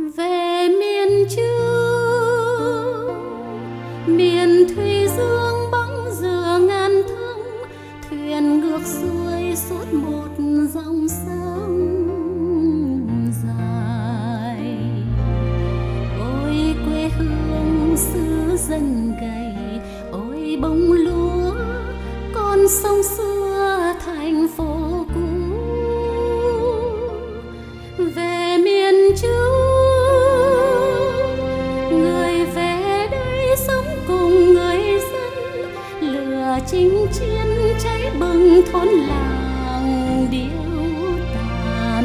về miền Trung, miền Thủy Dương bóng dừa ngàn thăng, thuyền ngược xuôi suốt một dòng sông dài. Ôi quê hương xứ dân gầy, ôi bông lúa con sông xưa thành phố cũ. Về miền Trung, người về đây sống cùng người dân, lửa chinh chiến cháy bừng thôn làng điêu tàn.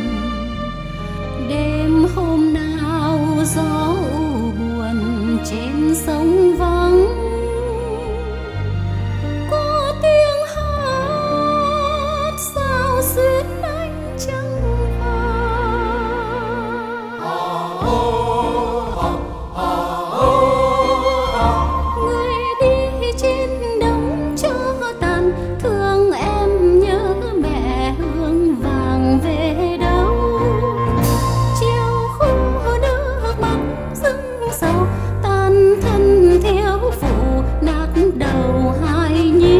Đêm hôm nào gió u buồn trên sông vắng, có tiếng hát sao xuyến ánh trăng vàng. Người đi trên đồng cho tàn, thương em nhớ mẹ hương vàng về đâu. Chiều khô nước mắt dâng sầu, tan thân thiếu phụ nát đầu hài nhi.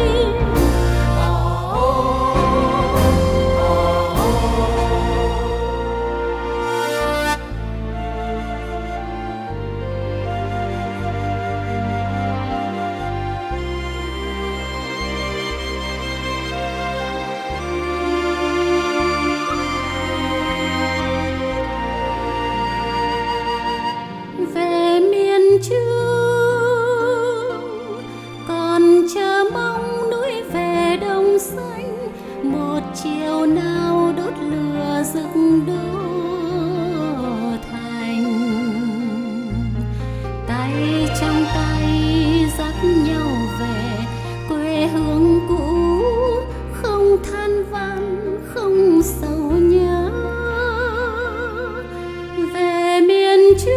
Về miền Trung còn chờ mong núi về đồng xanh, một chiều nào đốt lửa rực đô thành. Tay trong tay dắt nhau về quê hương cũ, không than van không sầu nhớ. Về miền Trung,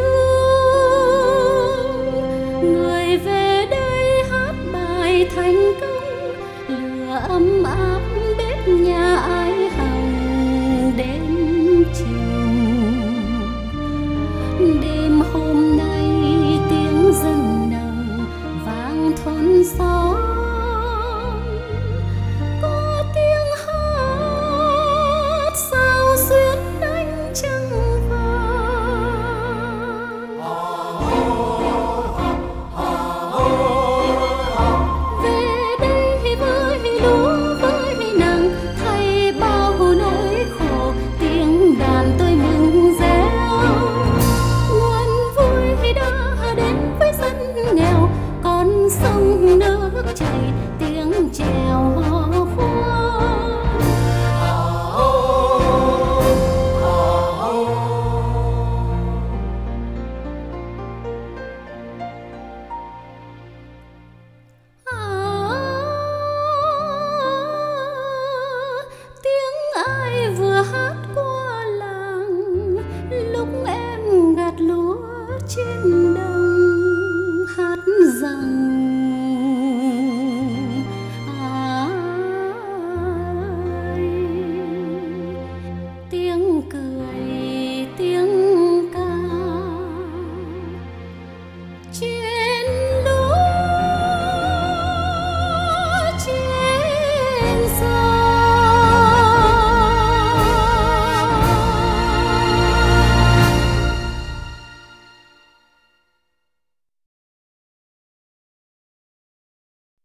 người về đây hát bài thành công, lửa ấm áp bếp nhà ái hồng đến trường. Đêm hôm nay tiếng dân nồng vang thôn xóm, có tiếng hát sao xuyến ánh trăng vàng. Về đây với lúa với nàng, thay bao nỗi khổ tiếng đàn tôi mừng reo. Nguồn vui đã đến với dân nghèo, con sông nước chảy tiếng chèo hò khoan. Tiếng ai vừa hát qua làng, lúc em gặt lúa trên đồng, hát rằng ai tiếng cười tiếng ca.